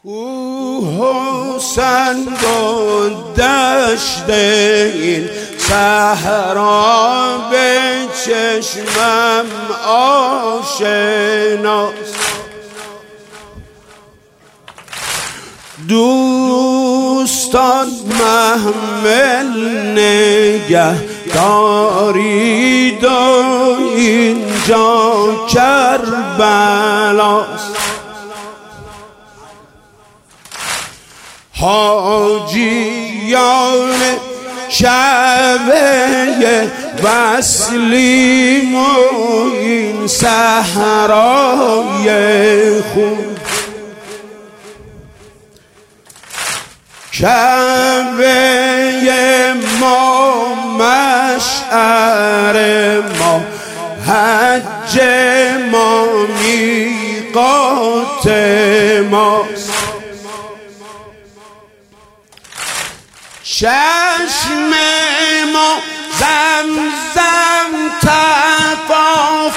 حسین با دشت این صحرا به چشمم آشناست. دوستان محمل نگه دارید و اینجا کربلاست. حاجیان شبه وصلیم و این صحرای خون، کعبه ما مشعر ما، حج ما میقات ماست. چشم ما زمزم طواف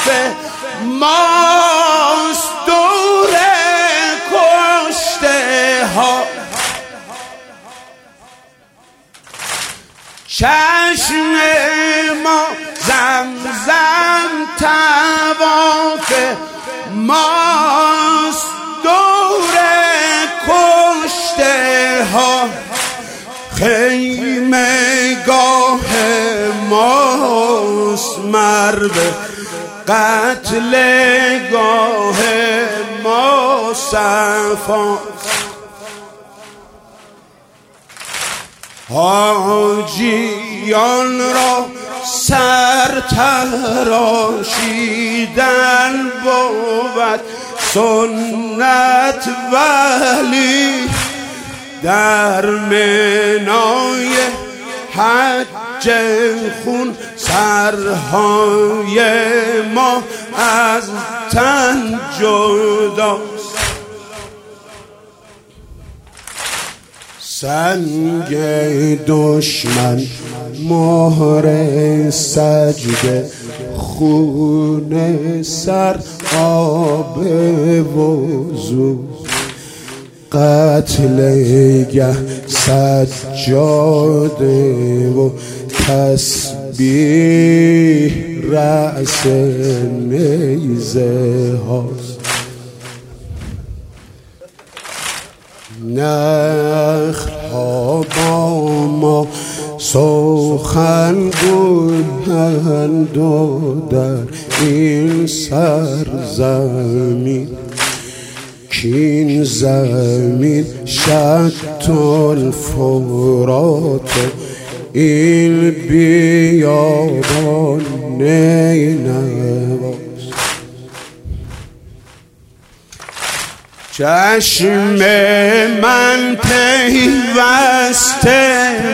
ماست، دور کشته ها. چشم ما زمزم طواف ماست، دور کشته ها. خیمه گاه ماست، مرد قتل گاه ما صفاست. حاجیان را سر تراشیدن بود سنت، ولی در منای حج خون سرهای ما از تن جداست. سنگ دشمن مهر سجده، خون سر آب وضو، قتل گه سجاده و تسبیح رأس نیزه هاست. نخل‌ها با ما سخن گویند و در این سرزمین، کین زمین شط الفرات، این بیابان نینواست. چشم من پیوسته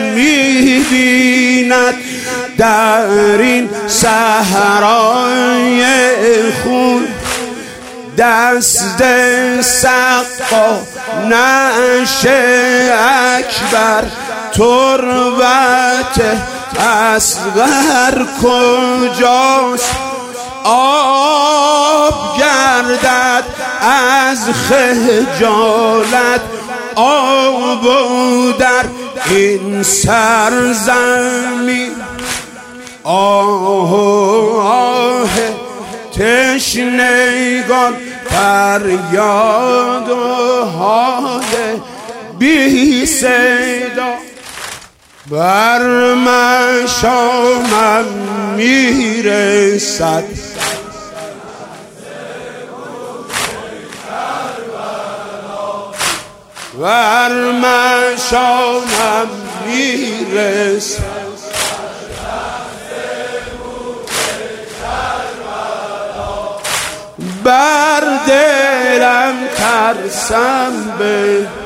می‌بیند در این صحرای خون، دست سقا نعش اکبر، تربت اصغر کجاست؟ آب گردد از خجالت، آب در این سرزمین. آه آه تشنگان، فریاد و حال بی صدا، بر مشامم میرسد. بر مشامم میرسد. بر دلم ترسم به